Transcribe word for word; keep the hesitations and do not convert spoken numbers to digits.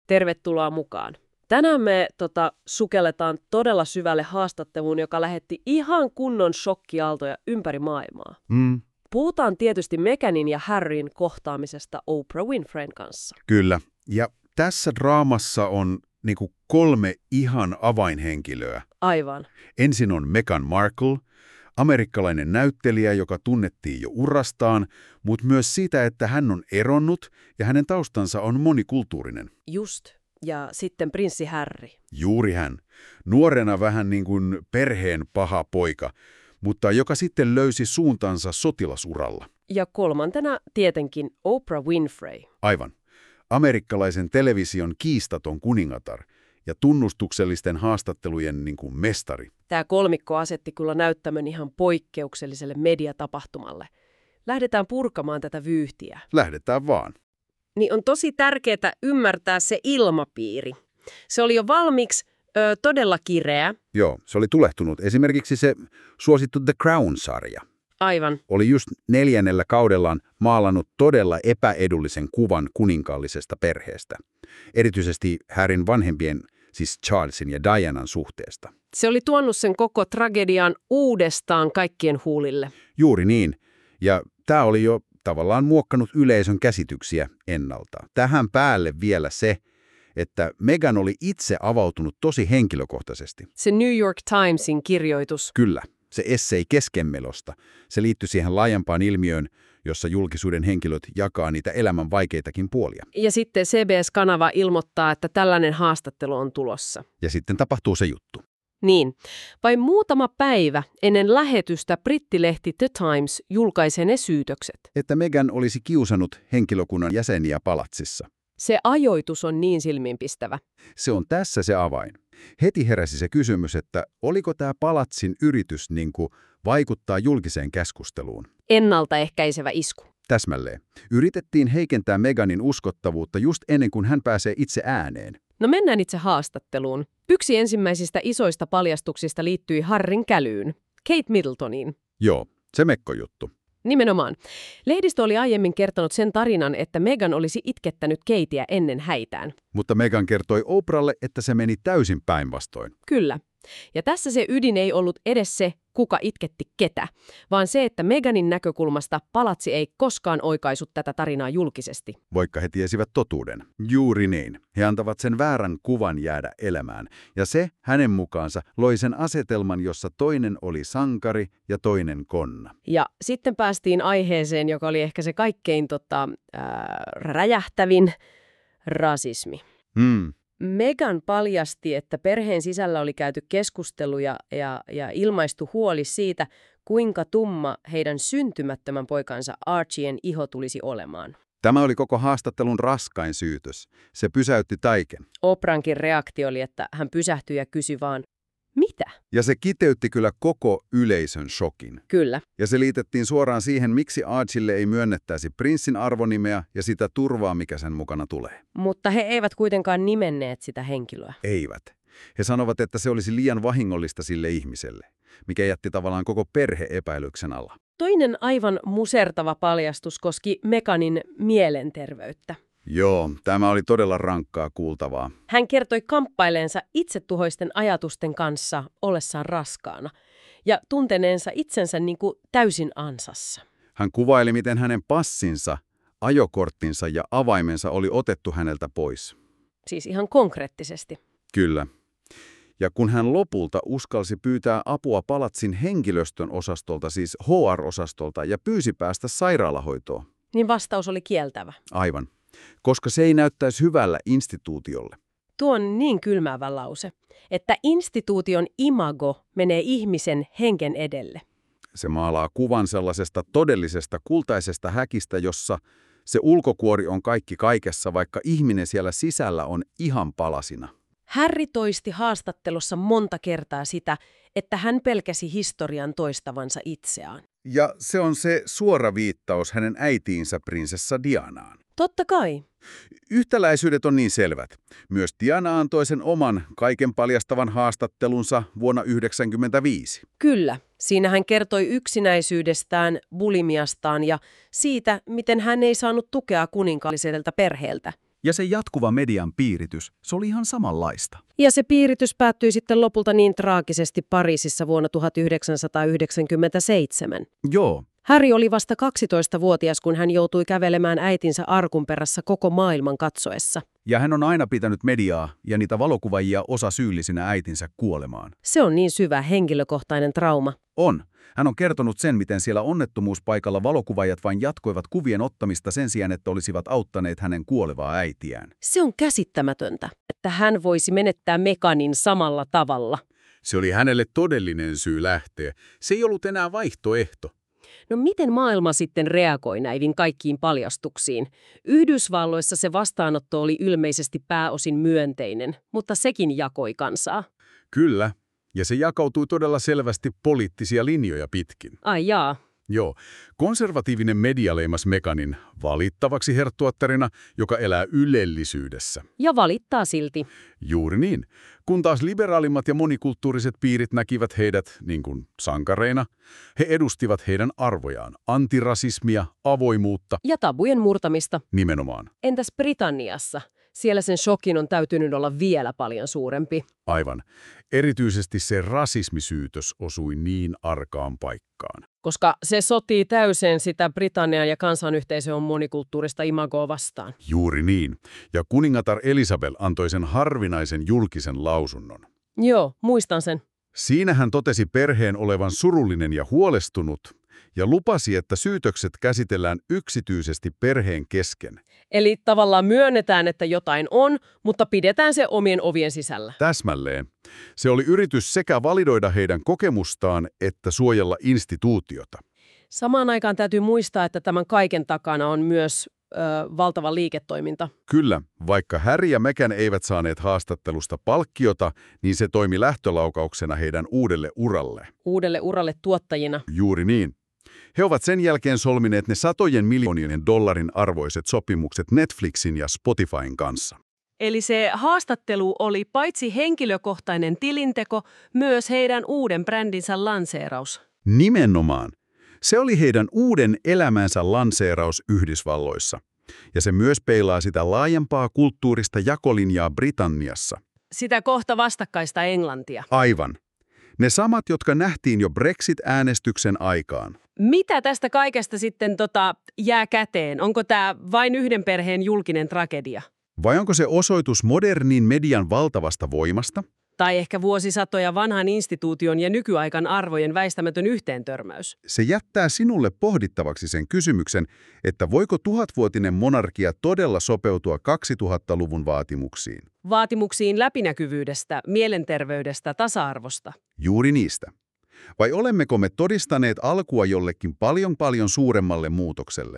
Tervetuloa mukaan. Tänään me tota, sukelletaan todella syvälle haastatteluun, joka lähetti ihan kunnon shokkiaaltoja ympäri maailmaa. Mm, Puhutaan tietysti Meghanin ja Harryn kohtaamisesta Oprah Winfreyn kanssa. kyllä. Ja tässä draamassa on niinku kolme ihan avainhenkilöä. Aivan. Ensin on Meghan Markle, amerikkalainen näyttelijä, joka tunnettiin jo urastaan, mutta myös siitä, että hän on eronnut ja hänen taustansa on monikulttuurinen. Just. Ja sitten prinssi Harry. Juuri hän. Nuorena vähän niin kuin perheen paha poika, mutta joka sitten löysi suuntansa sotilasuralla. Ja kolmantena tietenkin Oprah Winfrey. Aivan. Amerikkalaisen television kiistaton kuningatar ja tunnustuksellisten haastattelujen niin kuin mestari. Tämä kolmikko asetti kyllä näyttämön ihan poikkeukselliselle mediatapahtumalle. Lähdetään purkamaan tätä vyyhtiä. Lähdetään vaan. Niin on tosi tärkeää ymmärtää se ilmapiiri. Se oli jo valmiiksi ö, todella kireä. Joo, se oli tulehtunut. Esimerkiksi se suosittu The Crown-sarja Aivan. oli just neljännellä kaudellaan maalannut todella epäedullisen kuvan kuninkaallisesta perheestä. Erityisesti Harryn vanhempien, siis Charlesin ja Dianan suhteesta. Se oli tuonut sen koko tragedian uudestaan kaikkien huulille. Juuri niin. Ja tämä oli jo tavallaan muokkanut yleisön käsityksiä ennalta. Tähän päälle vielä se, että Meghan oli itse avautunut tosi henkilökohtaisesti. Se New York Timesin kirjoitus. Kyllä, se essei keskenmelosta. Se liittyi siihen laajempaan ilmiöön, jossa julkisuuden henkilöt jakaa niitä elämän vaikeitakin puolia. Ja sitten C B S-kanava ilmoittaa, että tällainen haastattelu on tulossa. Ja sitten tapahtuu se juttu. Niin. Vain muutama päivä ennen lähetystä brittilehti The Times julkaisee ne syytökset. Että Meghan olisi kiusannut henkilökunnan jäseniä palatsissa. Se ajoitus on niin silmiinpistävä. Se on tässä se avain. Heti heräsi se kysymys, että oliko tämä palatsin yritys niin kuin vaikuttaa julkiseen keskusteluun. Ennaltaehkäisevä isku. Täsmälleen. Yritettiin heikentää Meghanin uskottavuutta just ennen kuin hän pääsee itse ääneen. No mennään itse haastatteluun. Yksi ensimmäisistä isoista paljastuksista liittyi Harryn kälyyn, Kate Middletoniin. Joo, se mekkojuttu. Nimenomaan. Lehdistö oli aiemmin kertonut sen tarinan, että Meghan olisi itkettänyt Kateä ennen häitään. Mutta Meghan kertoi Opralle, että se meni täysin päinvastoin. Kyllä. Ja tässä se ydin ei ollut edes se, kuka itketti ketä, vaan se, että Meghanin näkökulmasta palatsi ei koskaan oikaisut tätä tarinaa julkisesti. Vaikka he tiesivät totuuden. Juuri niin. He antavat sen väärän kuvan jäädä elämään. Ja se, hänen mukaansa, loi sen asetelman, jossa toinen oli sankari ja toinen konna. Ja sitten päästiin aiheeseen, joka oli ehkä se kaikkein tota, ää, räjähtävin, rasismi. Hmm. Meghan paljasti, että perheen sisällä oli käyty keskusteluja ja, ja ilmaistu huoli siitä, kuinka tumma heidän syntymättömän poikansa Archien iho tulisi olemaan. Tämä oli koko haastattelun raskain syytös. Se pysäytti taiken. Oprah'nkin reaktio oli, että hän pysähtyi ja kysyi vaan, mitä? Ja se kiteytti kyllä koko yleisön shokin. Kyllä. Ja se liitettiin suoraan siihen, miksi Archille ei myönnettäisi prinssin arvonimeä ja sitä turvaa, mikä sen mukana tulee. Mutta he eivät kuitenkaan nimenneet sitä henkilöä. Eivät. He sanovat, että se olisi liian vahingollista sille ihmiselle, mikä jätti tavallaan koko perhe epäilyksen alla. Toinen aivan musertava paljastus koski Meghanin mielenterveyttä. Joo, tämä oli todella rankkaa kuultavaa. Hän kertoi kamppaileensa itsetuhoisten ajatusten kanssa ollessaan raskaana ja tunteneensa itsensä niin kuin täysin ansassa. Hän kuvaili, miten hänen passinsa, ajokorttinsa ja avaimensa oli otettu häneltä pois. Siis ihan konkreettisesti. Kyllä. Ja kun hän lopulta uskalsi pyytää apua palatsin henkilöstön osastolta, siis H R-osastolta, ja pyysi päästä sairaalahoitoon. Niin vastaus oli kieltävä. Aivan. Koska se ei näyttäisi hyvällä instituutiolle. Tuo on niin kylmäävä lause, että instituution imago menee ihmisen henken edelle. Se maalaa kuvan sellaisesta todellisesta kultaisesta häkistä, jossa se ulkokuori on kaikki kaikessa, vaikka ihminen siellä sisällä on ihan palasina. Harry toisti haastattelussa monta kertaa sitä, että hän pelkäsi historian toistavansa itseään. Ja se on se suora viittaus hänen äitiinsä prinsessa Dianaan. Totta kai. Yhtäläisyydet on niin selvät. Myös Diana antoi sen oman kaiken paljastavan haastattelunsa vuonna yhdeksänkymmentäviisi. Kyllä. Siinä hän kertoi yksinäisyydestään, bulimiastaan ja siitä, miten hän ei saanut tukea kuninkaalliselta perheeltä. Ja se jatkuva median piiritys, se oli ihan samanlaista. Ja se piiritys päättyi sitten lopulta niin traagisesti Pariisissa vuonna tuhatyhdeksänsataayhdeksänkymmentäseitsemän. Joo. Harry oli vasta kaksitoistavuotias, kun hän joutui kävelemään äitinsä arkun perässä koko maailman katsoessa. Ja hän on aina pitänyt mediaa ja niitä valokuvaajia osa syyllisinä äitinsä kuolemaan. Se on niin syvä henkilökohtainen trauma. On. Hän on kertonut sen, miten siellä onnettomuuspaikalla valokuvaajat vain jatkoivat kuvien ottamista sen sijaan, että olisivat auttaneet hänen kuolevaa äitiään. Se on käsittämätöntä, että hän voisi menettää Meghanin samalla tavalla. Se oli hänelle todellinen syy lähteä. Se ei ollut enää vaihtoehto. No miten maailma sitten reagoi näihin kaikkiin paljastuksiin? Yhdysvalloissa se vastaanotto oli ilmeisesti pääosin myönteinen, mutta sekin jakoi kansaa. Kyllä, ja se jakautui todella selvästi poliittisia linjoja pitkin. Ai jaa. Joo, konservatiivinen media leimasi Meghanin valittavaksi herttuattarina, joka elää ylellisyydessä. Ja valittaa silti. Juuri niin. Kun taas liberaalimmat ja monikulttuuriset piirit näkivät heidät niin kuin sankareina, he edustivat heidän arvojaan, antirasismia, avoimuutta. Ja tabujen murtamista. Nimenomaan. Entäs Britanniassa? Siellä sen shokin on täytynyt olla vielä paljon suurempi. Aivan. Erityisesti se rasismisyytös osui niin arkaan paikkaan. Koska se sotii täysin sitä Britannian ja kansanyhteisön monikulttuurista imagoa vastaan. Juuri niin. Ja kuningatar Elisabeth antoi sen harvinaisen julkisen lausunnon. Joo, muistan sen. Siinä hän totesi perheen olevan surullinen ja huolestunut ja lupasi, että syytökset käsitellään yksityisesti perheen kesken. Eli tavallaan myönnetään, että jotain on, mutta pidetään se omien ovien sisällä. Täsmälleen. Se oli yritys sekä validoida heidän kokemustaan että suojella instituutiota. Samaan aikaan täytyy muistaa, että tämän kaiken takana on myös ö, valtava liiketoiminta. Kyllä, vaikka Harry ja Meghan eivät saaneet haastattelusta palkkiota, niin se toimi lähtölaukauksena heidän uudelle uralle. Uudelle uralle tuottajina. Juuri niin. He ovat sen jälkeen solmineet ne satojen miljoonien dollarin arvoiset sopimukset Netflixin ja Spotifyn kanssa. Eli se haastattelu oli paitsi henkilökohtainen tilinteko, myös heidän uuden brändinsä lanseeraus. Nimenomaan. Se oli heidän uuden elämänsä lanseeraus Yhdysvalloissa. Ja se myös peilaa sitä laajempaa kulttuurista jakolinjaa Britanniassa. Sitä kohta vastakkaista Englantia. Aivan. Ne samat, jotka nähtiin jo Brexit-äänestyksen aikaan. Mitä tästä kaikesta sitten tota, jää käteen? Onko tämä vain yhden perheen julkinen tragedia? Vai onko se osoitus modernin median valtavasta voimasta? Tai ehkä vuosisatoja vanhan instituution ja nykyaikan arvojen väistämätön yhteentörmäys? Se jättää sinulle pohdittavaksi sen kysymyksen, että voiko tuhatvuotinen monarkia todella sopeutua kaksituhattaluvun vaatimuksiin? Vaatimuksiin läpinäkyvyydestä, mielenterveydestä, tasa-arvosta. Juuri niistä. Vai olemmeko me todistaneet alkua jollekin paljon paljon suuremmalle muutokselle?